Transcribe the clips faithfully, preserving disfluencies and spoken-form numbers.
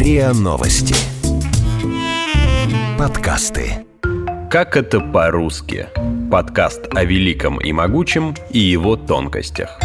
РИА Новости. Подкасты. Как это по-русски? Подкаст о великом и могучем и его тонкостях.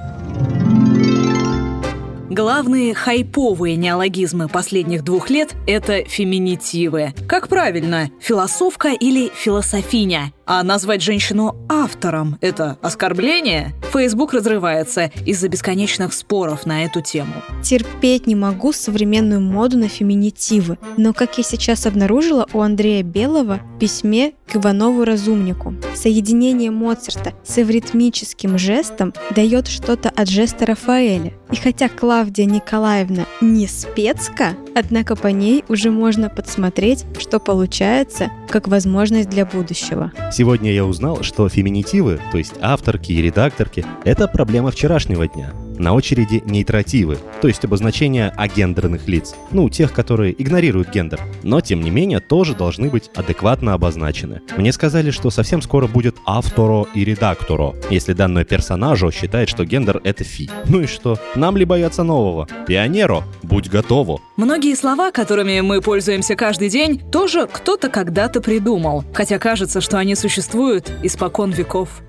Главные хайповые неологизмы последних двух лет – это феминитивы. Как правильно, философка или философиня? А назвать женщину автором – это оскорбление? Фейсбук разрывается из-за бесконечных споров на эту тему. Терпеть не могу современную моду на феминитивы, но, как я сейчас обнаружила у Андрея Белого в письме к Иванову-разумнику, соединение Моцарта с эвритмическим жестом дает что-то от жеста Рафаэля. И хотя Клавдия Николаевна не спецка, однако по ней уже можно подсмотреть, что получается, как возможность для будущего. Сегодня я узнал, что феминитивы, то есть авторки и редакторки, это проблема вчерашнего дня. На очереди нейтративы, то есть обозначения агендерных лиц, ну, тех, которые игнорируют гендер, но, тем не менее, тоже должны быть адекватно обозначены. Мне сказали, что совсем скоро будет авторо и редакторо, если данное персонажу считает, что гендер — это фи. Ну и что? Нам ли бояться нового? Пионеро, будь готово. Многие слова, которыми мы пользуемся каждый день, тоже кто-то когда-то придумал, хотя кажется, что они существуют испокон веков.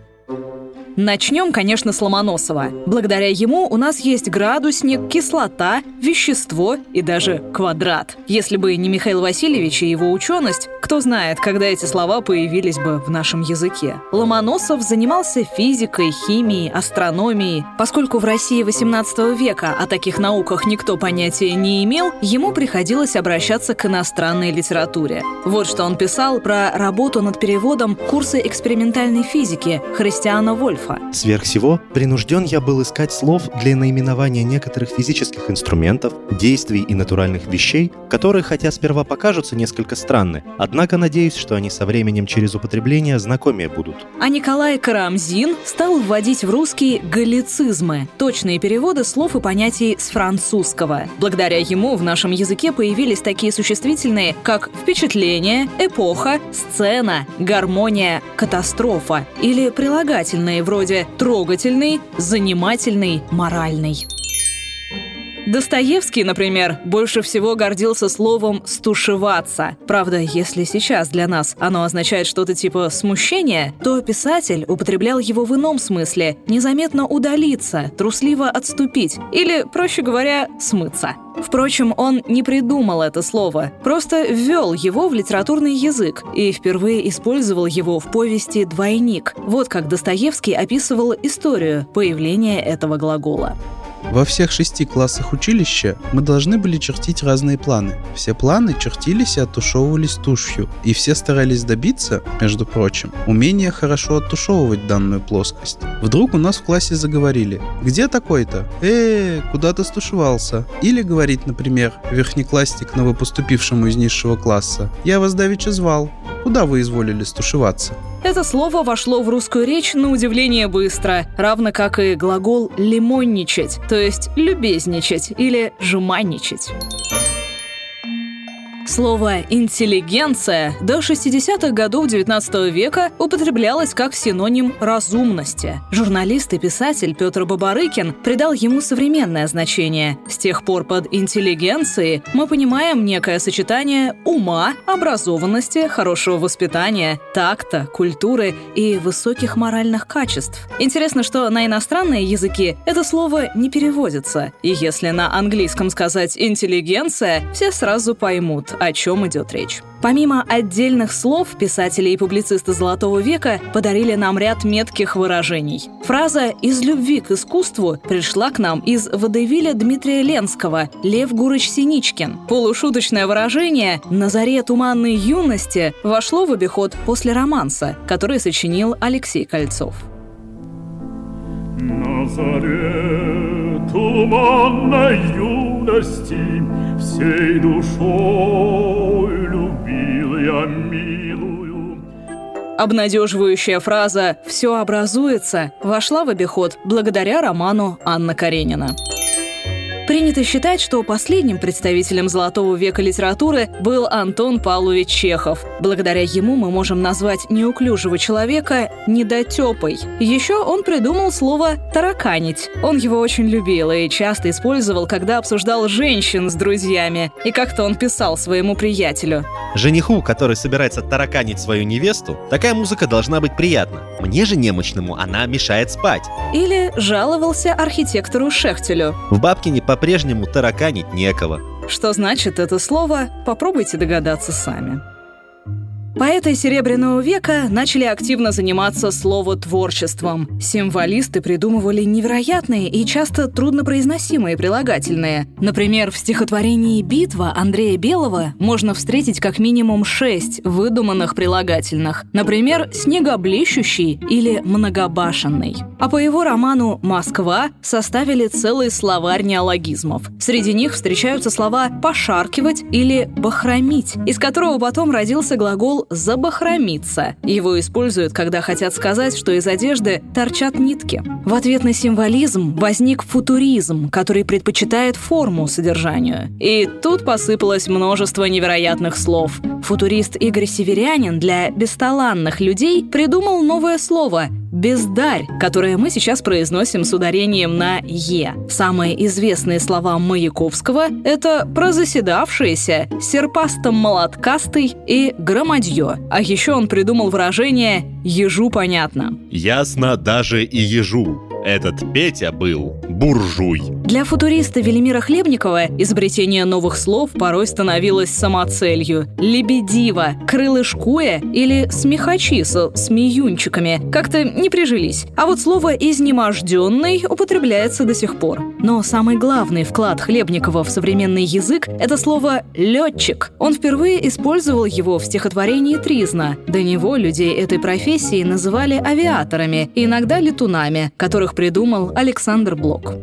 Начнем, конечно, с Ломоносова. Благодаря ему у нас есть градусник, кислота, вещество и даже квадрат. Если бы не Михаил Васильевич и его ученость, кто знает, когда эти слова появились бы в нашем языке. Ломоносов занимался физикой, химией, астрономией. Поскольку в России восемнадцатого века о таких науках никто понятия не имел, ему приходилось обращаться к иностранной литературе. Вот что он писал про работу над переводом курса экспериментальной физики Христиана Вольфа. Сверх всего, принужден я был искать слов для наименования некоторых физических инструментов, действий и натуральных вещей, которые, хотя сперва покажутся несколько странны, однако надеюсь, что они со временем через употребление знакомее будут. А Николай Карамзин стал вводить в русский галлицизмы, точные переводы слов и понятий с французского. Благодаря ему в нашем языке появились такие существительные, как впечатление, эпоха, сцена, гармония, катастрофа или прилагательные вроде трогательный, занимательный, моральный. Достоевский, например, больше всего гордился словом «стушеваться». Правда, если сейчас для нас оно означает что-то типа «смущения», то писатель употреблял его в ином смысле – незаметно удалиться, трусливо отступить или, проще говоря, смыться. Впрочем, он не придумал это слово, просто ввел его в литературный язык и впервые использовал его в повести «Двойник». Вот как Достоевский описывал историю появления этого глагола. Во всех шести классах училища мы должны были чертить разные планы. Все планы чертились и оттушевывались тушью, и все старались добиться, между прочим, умения хорошо оттушевывать данную плоскость. Вдруг у нас в классе заговорили: «Где такой-то? Э, куда ты стушевался?» Или говорит, например, верхнеклассник новопоступившему из низшего класса: «Я вас давеча звал. Куда вы изволили стушеваться?» Это слово вошло в русскую речь на удивление быстро, равно как и глагол «лимонничать», то есть любезничать или жеманничать. Слово «интеллигенция» до шестидесятых годов девятнадцатого века употреблялось как синоним разумности. Журналист и писатель Петр Бабарыкин придал ему современное значение. С тех пор под интеллигенцией мы понимаем некое сочетание ума, образованности, хорошего воспитания, такта, культуры и высоких моральных качеств. Интересно, что на иностранные языки это слово не переводится. И если на английском сказать «интеллигенция», все сразу поймут, о чем идет речь. Помимо отдельных слов, писатели и публицисты Золотого века подарили нам ряд метких выражений. Фраза «из любви к искусству» пришла к нам из водевиля Дмитрия Ленского «Лев Гурыч Синичкин». Полушуточное выражение «на заре туманной юности» вошло в обиход после романса, который сочинил Алексей Кольцов. На заре туманной юности всей душой любил я милую. Обнадеживающая фраза «все образуется» вошла в обиход благодаря роману Анна Каренина. Принято считать, что последним представителем золотого века литературы был Антон Павлович Чехов. Благодаря ему мы можем назвать неуклюжего человека недотепой. Еще он придумал слово «тараканить». Он его очень любил и часто использовал, когда обсуждал женщин с друзьями. И как-то он писал своему приятелю: «Жениху, который собирается тараканить свою невесту, такая музыка должна быть приятна. Мне же немощному она мешает спать». Или жаловался архитектору Шехтелю: «В Бабкине по-прежнему тараканить некого». Что значит это слово, попробуйте догадаться сами. Поэты Серебряного века начали активно заниматься словотворчеством. Символисты придумывали невероятные и часто труднопроизносимые прилагательные. Например, в стихотворении «Битва» Андрея Белого можно встретить как минимум шесть выдуманных прилагательных. Например, «снегоблещущий» или «многобашенный». А по его роману «Москва» составили целый словарь неологизмов. Среди них встречаются слова «пошаркивать» или «бахромить», из которого потом родился глагол «забахромиться». Его используют, когда хотят сказать, что из одежды торчат нитки. В ответ на символизм возник футуризм, который предпочитает форму содержанию. И тут посыпалось множество невероятных слов. Футурист Игорь Северянин для бесталанных людей придумал новое слово «бездарь», которое мы сейчас произносим с ударением на «е». Самые известные слова Маяковского — это «прозаседавшиеся», «серпасто-молоткастый» и «громадье». А еще он придумал выражение «ежу понятно». Ясно даже и ежу. Этот Петя был буржуй. Для футуриста Велимира Хлебникова изобретение новых слов порой становилось самоцелью. Лебедиво, крылышкуя или смехачи со смеюнчиками как-то не прижились. А вот слово «изнеможденный» употребляется до сих пор. Но самый главный вклад Хлебникова в современный язык — это слово «летчик». Он впервые использовал его в стихотворении Тризна. До него людей этой профессии называли авиаторами, иногда летунами, которых придумал Александр Блок.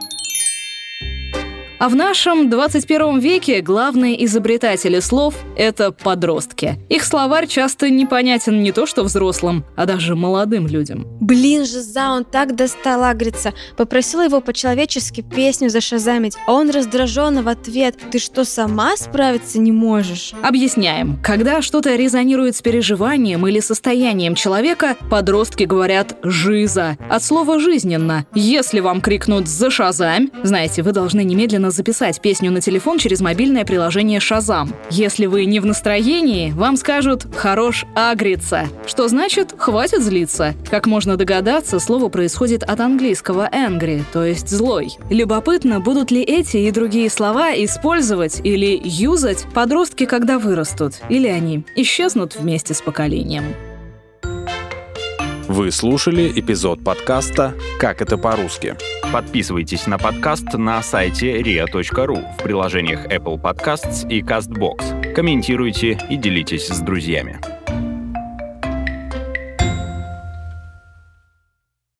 А в нашем двадцать первом веке главные изобретатели слов — это подростки. Их словарь часто непонятен не то что взрослым, а даже молодым людям. Блин, Жиза, он так достал Агрица. Попросила его по-человечески песню зашазамить, а он раздраженно в ответ: «Ты что, сама справиться не можешь?» Объясняем. Когда что-то резонирует с переживанием или состоянием человека, подростки говорят «жиза» от слова «жизненно». Если вам крикнут «зашазамь», знаете, вы должны немедленно записать песню на телефон через мобильное приложение Шазам. Если вы не в настроении, вам скажут «хорош агриться», что значит «хватит злиться». Как можно догадаться, слово происходит от английского angry, то есть злой. Любопытно, будут ли эти и другие слова использовать или юзать подростки, когда вырастут, или они исчезнут вместе с поколением. Вы слушали эпизод подкаста «Как это по-русски». Подписывайтесь на подкаст на сайте риа точка ру, в приложениях Apple Podcasts и CastBox. Комментируйте и делитесь с друзьями.